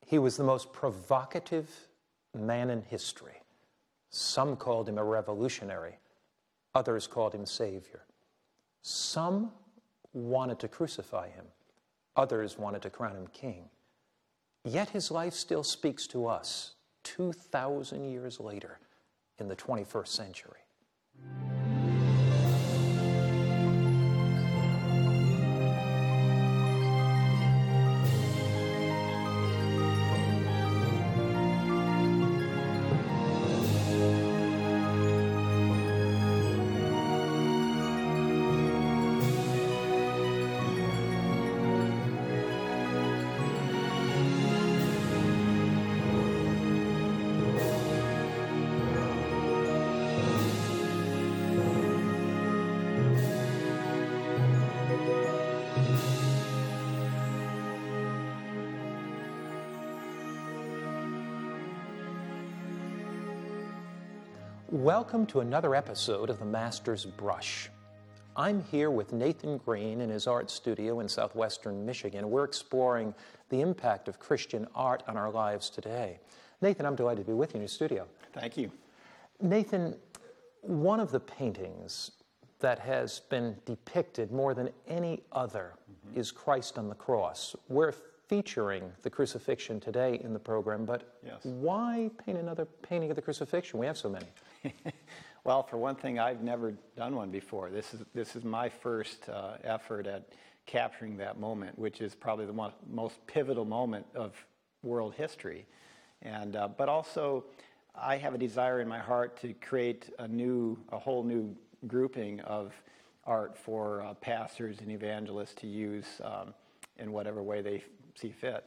He was the most provocative man in history. Some called him a revolutionary. Others called him Savior. Some wanted to crucify him. Others wanted to crown him king. Yet his life still speaks to us 2,000 years later in the 21st century. Welcome to another episode of The Master's Brush. I'm here with Nathan Green in his art studio in southwestern Michigan. We're exploring the impact of Christian art on our lives today. Nathan, I'm delighted to be with you in your studio. Thank you. Nathan, one of the paintings that has been depicted more than any other is Christ on the cross. We're featuring the crucifixion today in the program, but Yes. Why paint another painting of the crucifixion? We have so many. Well, for one thing, I've never done one before. This is my first effort at capturing that moment, which is probably the most pivotal moment of world history. And but also, I have a desire in my heart to create a whole new grouping of art for pastors and evangelists to use in whatever way they see fit.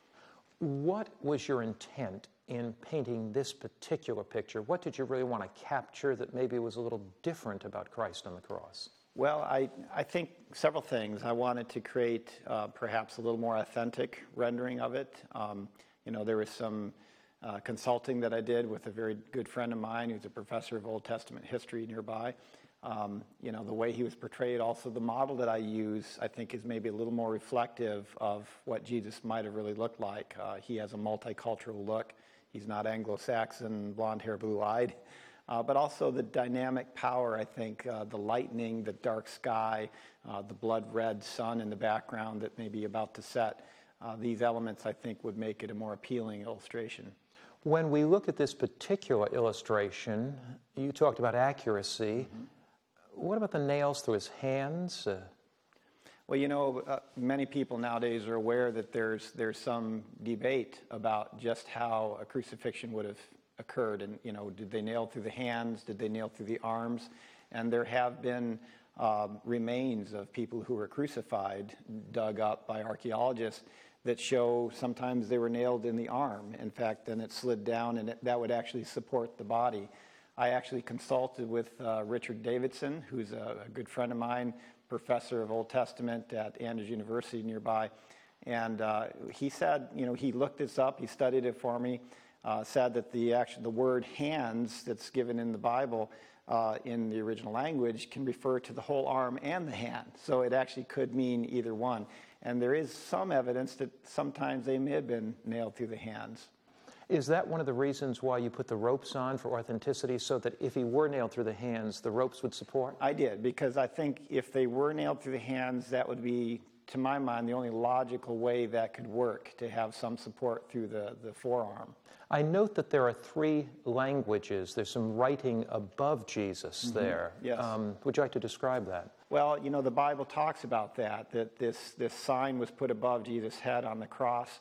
What was your intent in painting this particular picture? What did you really want to capture that maybe was a little different about Christ on the cross? Well, I think several things. I wanted to create perhaps a little more authentic rendering of it. There was some consulting that I did with a very good friend of mine who's a professor of Old Testament history nearby. The way he was portrayed, also the model that I use, I think is maybe a little more reflective of what Jesus might have really looked like. He has a multicultural look. He's not Anglo-Saxon, blonde hair, blue-eyed. But also the dynamic power, I think, the lightning, the dark sky, the blood-red sun in the background that may be about to set. These elements, I think, would make it a more appealing illustration. When we look at this particular illustration, you talked about accuracy. What about the nails through his hands? Well, many people nowadays are aware that there's some debate about just how a crucifixion would have occurred. And, did they nail through the hands? Did they nail through the arms? And there have been remains of people who were crucified dug up by archaeologists that show sometimes they were nailed in the arm. In fact, then it slid down and that would actually support the body. I actually consulted with Richard Davidson, who's a good friend of mine, professor of Old Testament at Andrews University nearby. And he said, he looked this up, he studied it for me, said that the word hands that's given in the Bible in the original language can refer to the whole arm and the hand. So it actually could mean either one. And there is some evidence that sometimes they may have been nailed through the hands. Is that one of the reasons why you put the ropes on for authenticity, so that if he were nailed through the hands, the ropes would support? I did, because I think if they were nailed through the hands, that would be, to my mind, the only logical way that could work, to have some support through the forearm. I note that there are 3 languages. There's some writing above Jesus there. Yes. Would you like to describe that? Well, the Bible talks about that this sign was put above Jesus' head on the cross,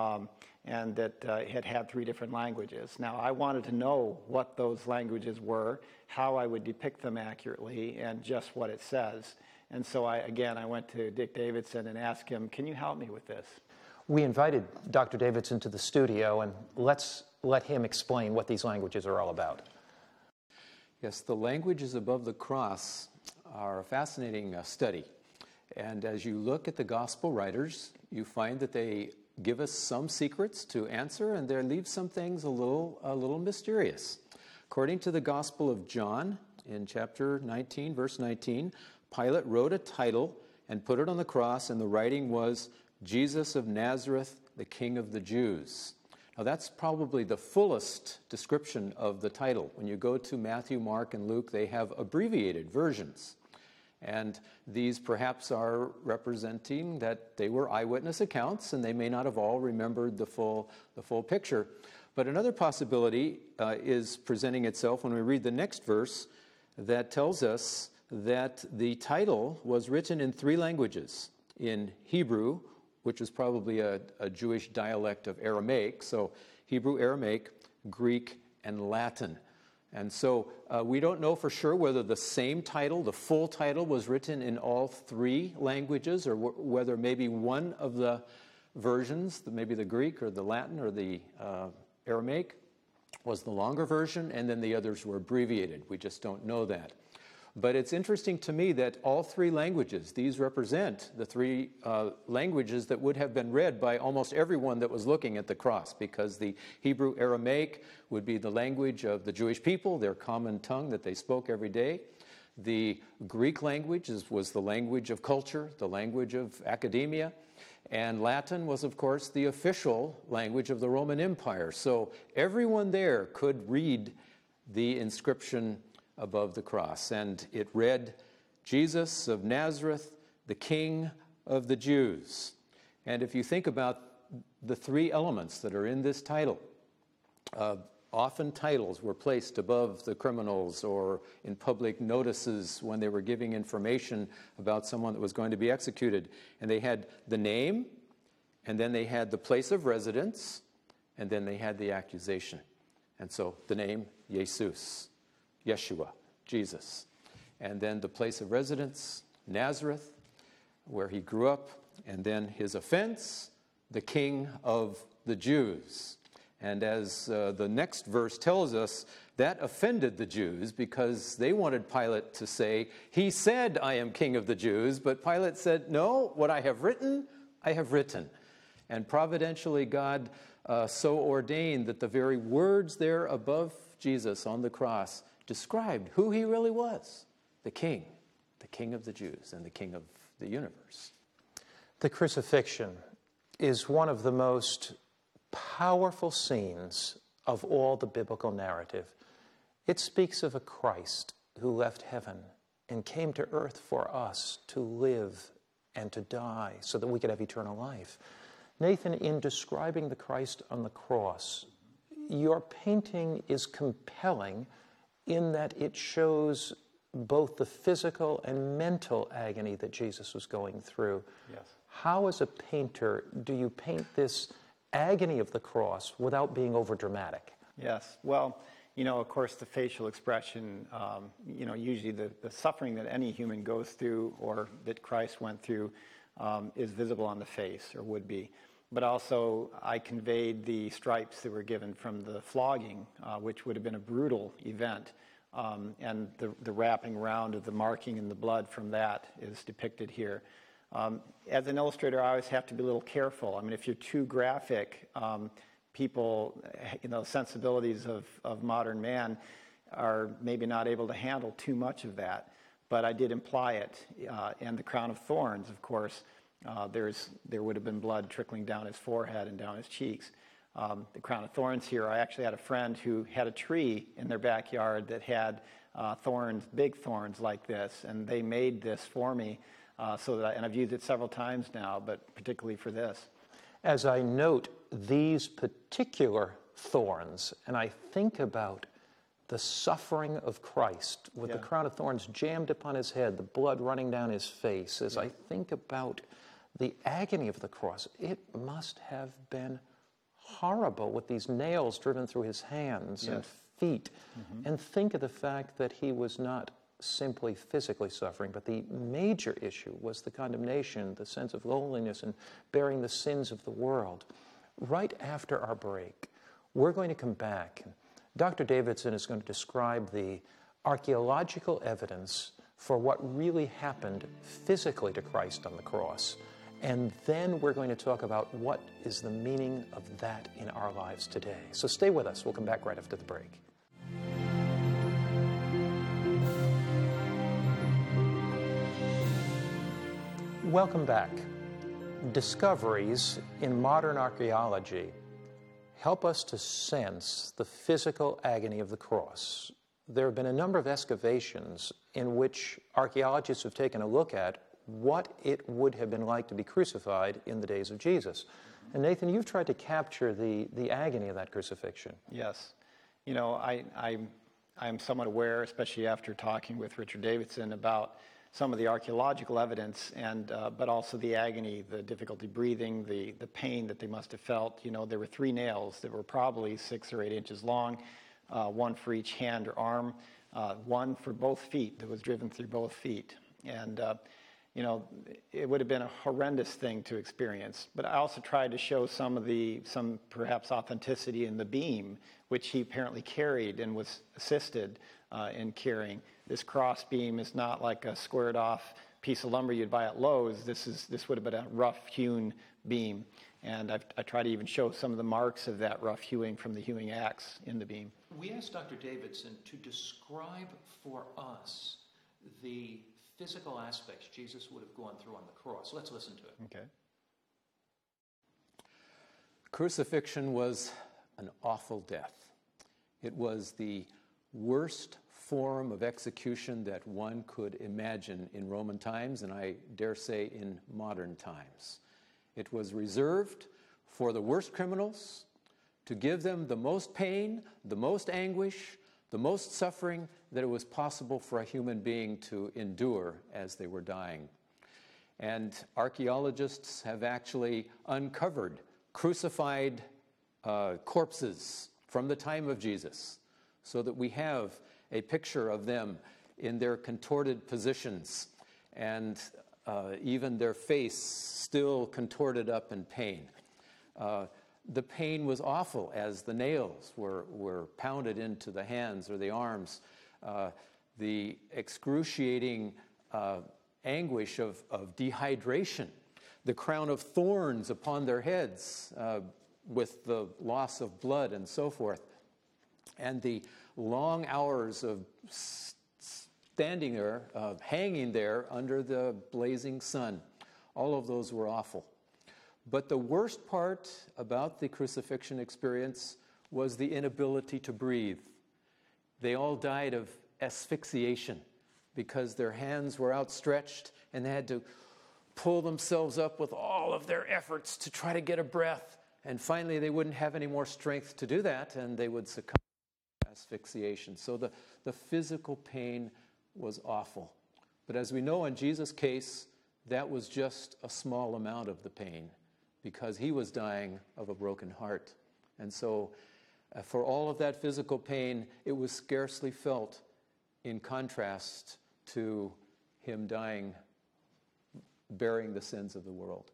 and that it had 3 different languages. Now, I wanted to know what those languages were, how I would depict them accurately, and just what it says. And so I went to Dick Davidson and asked him, can you help me with this? We invited Dr. Davidson to the studio, and let's let him explain what these languages are all about. Yes, the languages above the cross are a fascinating study. And as you look at the gospel writers, you find that they give us some secrets to answer, and they leave some things a little mysterious. According to the Gospel of John, in chapter 19, verse 19, Pilate wrote a title and put it on the cross, and the writing was, Jesus of Nazareth, the King of the Jews. Now that's probably the fullest description of the title. When you go to Matthew, Mark, and Luke, they have abbreviated versions. And these perhaps are representing that they were eyewitness accounts, and they may not have all remembered the full picture. But another possibility is presenting itself when we read the next verse that tells us that the title was written in 3 languages: in Hebrew, which was probably a Jewish dialect of Aramaic, so Hebrew, Aramaic, Greek, and Latin. And so we don't know for sure whether the same title, the full title, was written in all 3 languages, or whether maybe one of the versions, maybe the Greek or the Latin or the Aramaic, was the longer version, and then the others were abbreviated. We just don't know that. But it's interesting to me that all 3 languages, these represent the 3 languages that would have been read by almost everyone that was looking at the cross, because the Hebrew Aramaic would be the language of the Jewish people, their common tongue that they spoke every day. The Greek language was the language of culture, the language of academia. And Latin was, of course, the official language of the Roman Empire. So everyone there could read the inscription above the cross. And it read, Jesus of Nazareth, the King of the Jews. And if you think about the 3 elements that are in this title, often titles were placed above the criminals or in public notices when they were giving information about someone that was going to be executed. And they had the name, and then they had the place of residence, and then they had the accusation. And so the name, Jesus. Yeshua, Jesus. And then the place of residence, Nazareth, where he grew up. And then his offense, the King of the Jews. And as the next verse tells us, that offended the Jews because they wanted Pilate to say, he said, I am King of the Jews. But Pilate said, no, what I have written, I have written. And providentially, God so ordained that the very words there above Jesus on the cross described who he really was, the King of the Jews and the King of the universe. The crucifixion is one of the most powerful scenes of all the biblical narrative. It speaks of a Christ who left heaven and came to earth for us to live and to die so that we could have eternal life. Nathan, in describing the Christ on the cross, your painting is compelling in that it shows both the physical and mental agony that Jesus was going through. Yes. How, as a painter, do you paint this agony of the cross without being overdramatic? Yes. Well, of course, the facial expression, usually the suffering that any human goes through or that Christ went through is visible on the face, or would be. But also, I conveyed the stripes that were given from the flogging, which would have been a brutal event. And the wrapping around of the marking in the blood from that is depicted here. As an illustrator, I always have to be a little careful. I mean, if you're too graphic, people, sensibilities of modern man are maybe not able to handle too much of that. But I did imply it. And the crown of thorns, of course, there would have been blood trickling down his forehead and down his cheeks. The crown of thorns here, I actually had a friend who had a tree in their backyard that had thorns, big thorns like this, and they made this for me and I've used it several times now, but particularly for this. As I note these particular thorns, and I think about the suffering of Christ with the crown of thorns jammed upon his head, the blood running down his face, as I think about the agony of the cross, it must have been horrible with these nails driven through his hands and feet. Mm-hmm. And think of the fact that he was not simply physically suffering, but the major issue was the condemnation, the sense of loneliness, and bearing the sins of the world. Right after our break, we're going to come back. Dr. Davidson is going to describe the archaeological evidence for what really happened physically to Christ on the cross. And then we're going to talk about what is the meaning of that in our lives today. So stay with us. We'll come back right after the break. Welcome back. Discoveries in modern archaeology help us to sense the physical agony of the cross. There have been a number of excavations in which archaeologists have taken a look at what it would have been like to be crucified in the days of Jesus. And Nathan, you've tried to capture the agony of that crucifixion. Yes. You know, I'm somewhat aware, especially after talking with Richard Davidson, about some of the archaeological evidence, and but also the agony, the difficulty breathing, the pain that they must have felt. You know, there were 3 nails that were probably 6 or 8 inches long, one for each hand or arm, one for both feet that was driven through both feet. And you know, it would have been a horrendous thing to experience. But I also tried to show some perhaps authenticity in the beam, which he apparently carried and was assisted in carrying. This cross beam is not like a squared off piece of lumber you'd buy at Lowe's. This would have been a rough hewn beam. And I try to even show some of the marks of that rough hewing from the hewing axe in the beam. We asked Dr. Davidson to describe for us the physical aspects Jesus would have gone through on the cross. Let's listen to it. Okay. Crucifixion was an awful death. It was the worst form of execution that one could imagine in Roman times, and I dare say in modern times. It was reserved for the worst criminals, to give them the most pain, the most anguish, the most suffering that it was possible for a human being to endure as they were dying. And archaeologists have actually uncovered crucified corpses from the time of Jesus, so that we have a picture of them in their contorted positions, and even their face still contorted up in pain. The pain was awful as the nails were pounded into the hands or the arms. The excruciating anguish of dehydration, the crown of thorns upon their heads with the loss of blood and so forth, and the long hours of standing there, hanging there under the blazing sun. All of those were awful. But the worst part about the crucifixion experience was the inability to breathe. They all died of asphyxiation because their hands were outstretched and they had to pull themselves up with all of their efforts to try to get a breath. And finally, they wouldn't have any more strength to do that, and they would succumb to asphyxiation. So the physical pain was awful. But as we know in Jesus' case, that was just a small amount of the pain, because he was dying of a broken heart. And so for all of that physical pain, it was scarcely felt in contrast to him dying, bearing the sins of the world.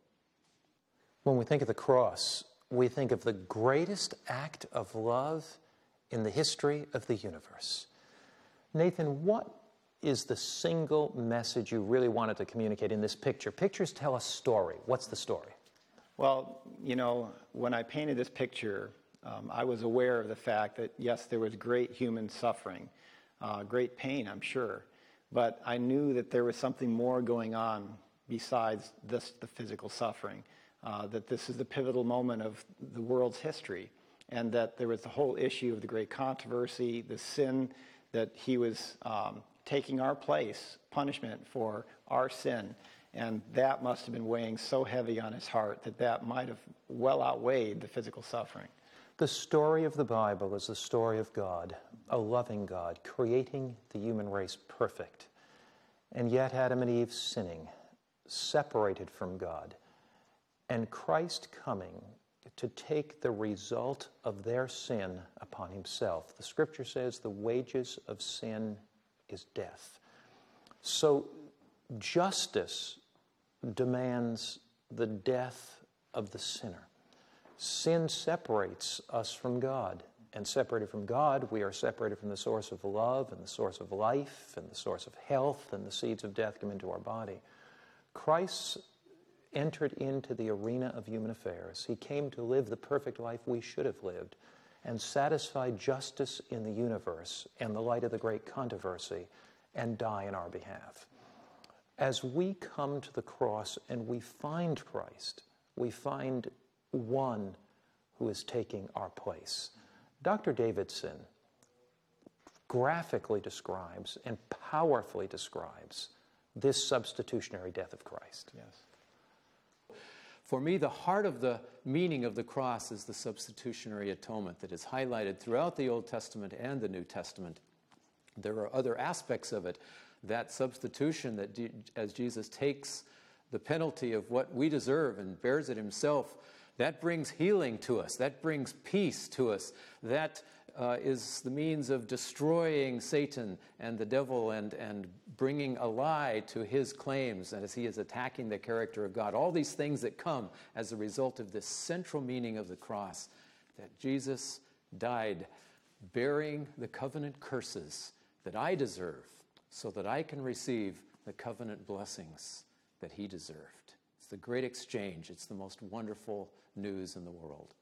When we think of the cross, we think of the greatest act of love in the history of the universe. Nathan, what is the single message you really wanted to communicate in this picture? Pictures tell a story. What's the story? Well, you know, when I painted this picture, I was aware of the fact that, yes, there was great human suffering, great pain, I'm sure, but I knew that there was something more going on besides the physical suffering, that this is the pivotal moment of the world's history, and that there was the whole issue of the great controversy, the sin that he was taking our place, punishment for our sin. And that must have been weighing so heavy on his heart that might have well outweighed the physical suffering. The story of the Bible is the story of God, a loving God, creating the human race perfect. And yet Adam and Eve sinning, separated from God, and Christ coming to take the result of their sin upon himself. The scripture says the wages of sin is death. So justice demands the death of the sinner. Sin separates us from God, and separated from God, we are separated from the source of love and the source of life and the source of health, and the seeds of death come into our body. Christ entered into the arena of human affairs. He came to live the perfect life we should have lived and satisfy justice in the universe and the light of the great controversy and die in our behalf. as we come to the cross and we find Christ, we find one who is taking our place. Dr. Davidson graphically describes and powerfully describes this substitutionary death of Christ. Yes. For me, the heart of the meaning of the cross is the substitutionary atonement that is highlighted throughout the Old Testament and the New Testament. There are other aspects of it. That substitution, that as Jesus takes the penalty of what we deserve and bears it himself, that brings healing to us. That brings peace to us. That is the means of destroying Satan and the devil and bringing a lie to his claims as he is attacking the character of God. All these things that come as a result of this central meaning of the cross, that Jesus died bearing the covenant curses that I deserve so that I can receive the covenant blessings that he deserved. It's the great exchange. It's the most wonderful news in the world.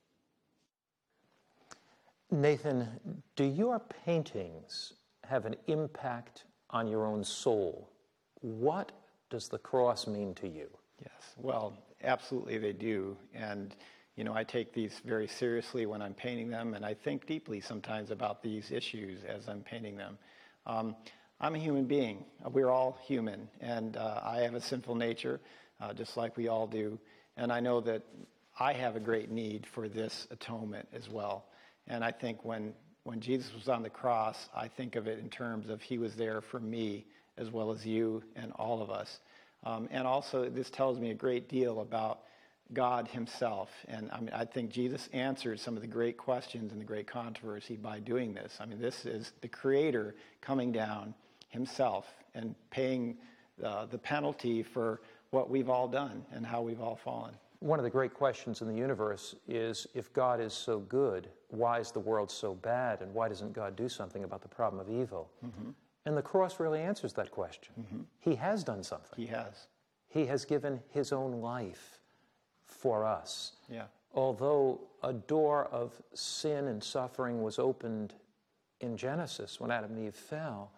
Nathan, do your paintings have an impact on your own soul? What does the cross mean to you? Yes, well, absolutely they do. And, you know, I take these very seriously when I'm painting them, and I think deeply sometimes about these issues as I'm painting them. I'm a human being. We're all human, and I have a sinful nature, just like we all do. And I know that I have a great need for this atonement as well. And I think when Jesus was on the cross, I think of it in terms of he was there for me as well as you and all of us. And also, this tells me a great deal about God himself. And I mean, I think Jesus answered some of the great questions and the great controversy by doing this. I mean, this is the Creator coming down himself and paying the penalty for what we've all done and how we've all fallen. One of the great questions in the universe is, if God is so good, why is the world so bad, and why doesn't God do something about the problem of evil? Mm-hmm. And the cross really answers that question. Mm-hmm. He has done something. He has. He has given his own life for us. Yeah. Although a door of sin and suffering was opened in Genesis when Adam and Eve fell,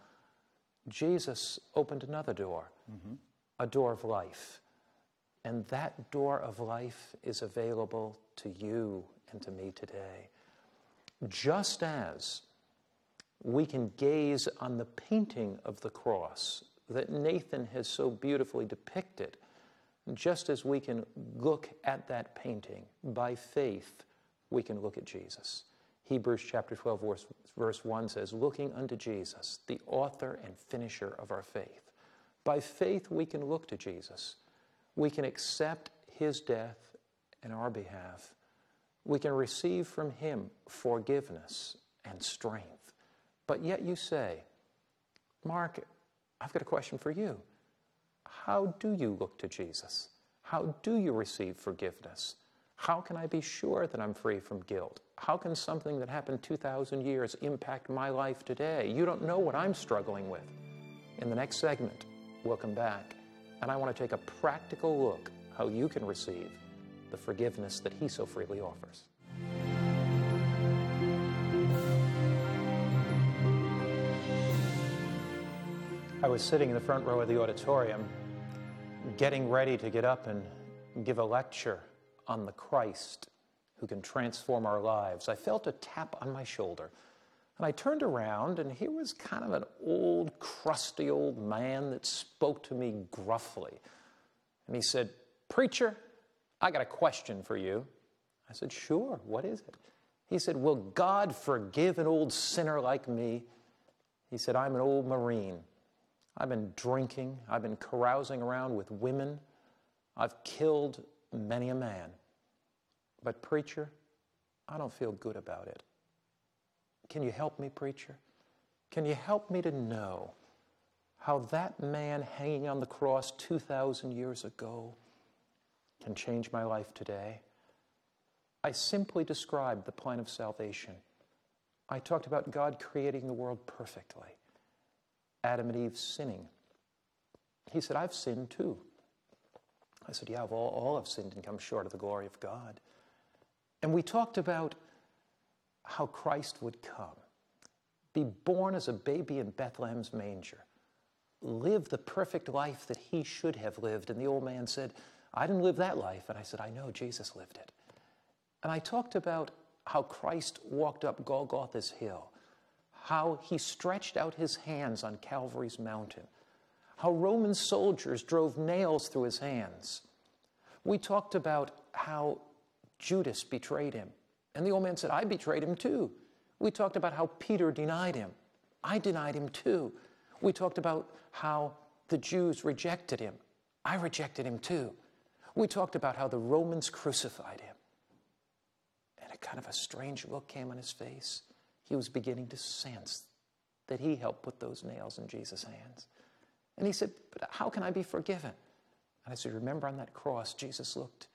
Jesus opened another door, mm-hmm. a door of life. And that door of life is available to you and to me today. Just as we can gaze on the painting of the cross that Nathan has so beautifully depicted, just as we can look at that painting by faith, we can look at Jesus. Hebrews chapter 12, verse 1 says, looking unto Jesus, the author and finisher of our faith. By faith, we can look to Jesus. We can accept his death in our behalf. We can receive from him forgiveness and strength. But yet you say, Mark, I've got a question for you. How do you look to Jesus? How do you receive forgiveness? How can I be sure that I'm free from guilt? How can something that happened 2,000 years impact my life today? You don't know what I'm struggling with. In the next segment, we'll come back, and I want to take a practical look how you can receive the forgiveness that he so freely offers. I was sitting in the front row of the auditorium, getting ready to get up and give a lecture on the Christ who can transform our lives. I felt a tap on my shoulder, and I turned around, and here was kind of an old, crusty old man that spoke to me gruffly. And he said, "Preacher, I got a question for you." I said, "Sure, what is it?" He said, "Will God forgive an old sinner like me?" He said, "I'm an old Marine. I've been drinking. I've been carousing around with women. I've killed many a man. But preacher, I don't feel good about it. Can you help me, preacher? Can you help me to know how that man hanging on the cross 2,000 years ago can change my life today?" I simply described the plan of salvation. I talked about God creating the world perfectly, Adam and Eve sinning. He said, "I've sinned too." I said, "Yeah, all have sinned and come short of the glory of God." And we talked about how Christ would come, be born as a baby in Bethlehem's manger, live the perfect life that he should have lived. And the old man said, I didn't live that life. And I said, I know, Jesus lived it. And I talked about how Christ walked up Golgotha's hill, how he stretched out his hands on Calvary's mountain, how Roman soldiers drove nails through his hands. We talked about how Judas betrayed him. And the old man said, I betrayed him too. We talked about how Peter denied him. I denied him too. We talked about how the Jews rejected him. I rejected him too. We talked about how the Romans crucified him. And a kind of a strange look came on his face. He was beginning to sense that he helped put those nails in Jesus' hands. And he said, but how can I be forgiven? And I said, remember on that cross, Jesus looked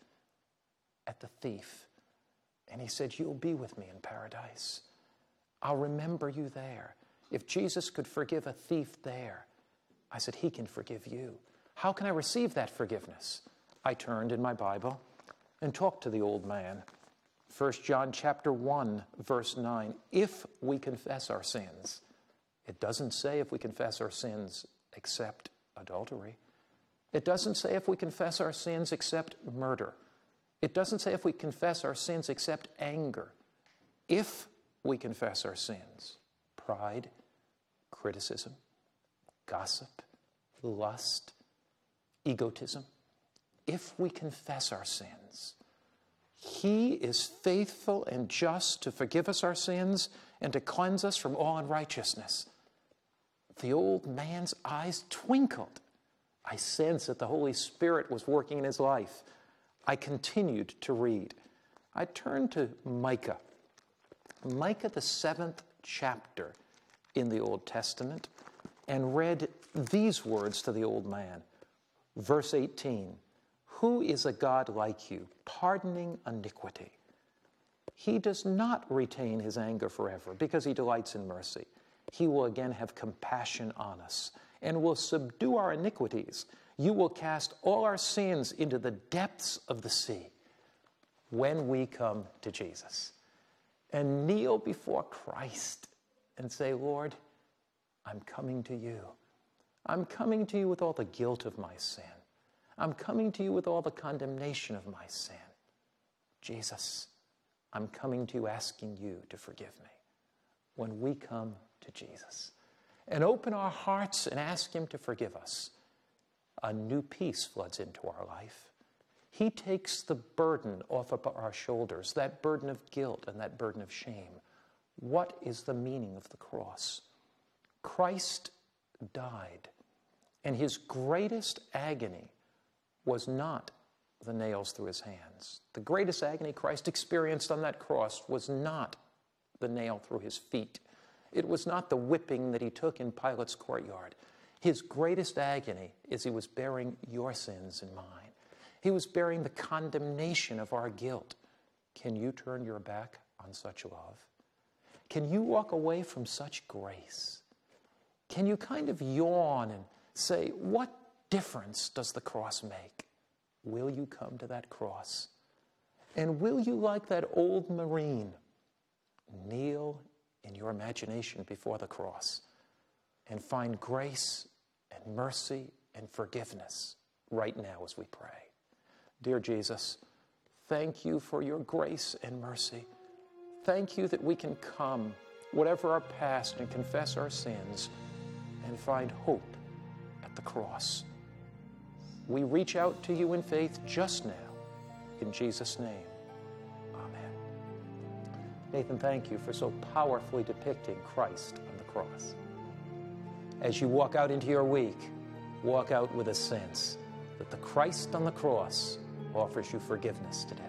at the thief and he said, you'll be with me in paradise. I'll remember you there. If Jesus could forgive a thief there, I said, he can forgive you. How can I receive that forgiveness? I turned in my Bible and talked to the old man. 1 John chapter 1, verse 9, if we confess our sins. It doesn't say if we confess our sins except adultery. It doesn't say if we confess our sins except murder. It doesn't say if we confess our sins except anger. If we confess our sins, pride, criticism, gossip, lust, egotism, if we confess our sins, he is faithful and just to forgive us our sins and to cleanse us from all unrighteousness. The old man's eyes twinkled. I sensed that the Holy Spirit was working in his life. I continued to read. I turned to Micah. Micah, the 7th chapter in the Old Testament, and read these words to the old man. Verse 18, who is a God like you, pardoning iniquity? He does not retain his anger forever because he delights in mercy. He will again have compassion on us and will subdue our iniquities. You will cast all our sins into the depths of the sea when we come to Jesus and kneel before Christ and say, Lord, I'm coming to you. I'm coming to you with all the guilt of my sin. I'm coming to you with all the condemnation of my sin. Jesus, I'm coming to you asking you to forgive me. When we come to Jesus and open our hearts and ask him to forgive us, a new peace floods into our life. He takes the burden off of our shoulders, that burden of guilt and that burden of shame. What is the meaning of the cross? Christ died, and his greatest agony was not the nails through his hands. The greatest agony Christ experienced on that cross was not the nail through his feet. It was not the whipping that he took in Pilate's courtyard. His greatest agony is he was bearing your sins and mine. He was bearing the condemnation of our guilt. Can you turn your back on such love? Can you walk away from such grace? Can you kind of yawn and say, what difference does the cross make? Will you come to that cross? And will you, like that old Marine, kneel in your imagination before the cross and find grace and mercy and forgiveness right now as we pray? Dear Jesus, thank you for your grace and mercy. Thank you that we can come, whatever our past, and confess our sins and find hope at the cross. We reach out to you in faith just now. In Jesus' name, amen. Nathan, thank you for so powerfully depicting Christ on the cross. As you walk out into your week, walk out with a sense that the Christ on the cross offers you forgiveness today.